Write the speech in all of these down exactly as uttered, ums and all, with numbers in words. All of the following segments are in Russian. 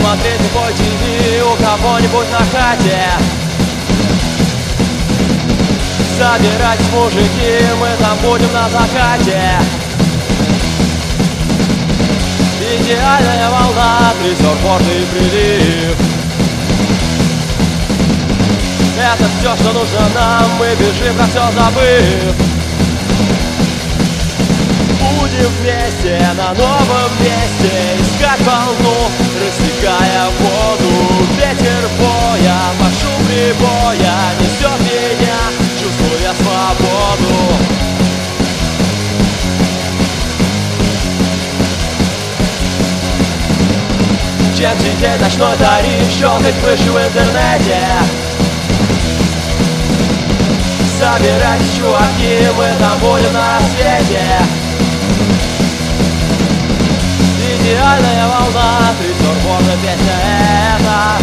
смотреть любой ТВ у кого-нибудь на хате. Собирайтесь, мужики, мы там будем на закате. Идеальная волна, трясет и прилив. Это все, что нужно нам, мы бежим, про все забыв. Будем вместе на новом месте искать волну, рассекая воду. Ветер боя, по шум прибоя несет меня, чувствуя свободу. Чем сидеть ночной тариф, щелкать мышью в интернете. Собирайтесь, чуваки, мы там будем на рассвете. Идеальная волна, трясет гордо песня эта.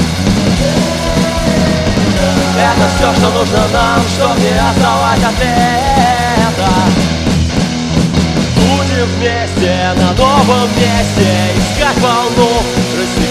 Это все, что нужно нам, чтоб не отставать от лета. Будем вместе на новом месте искать волну,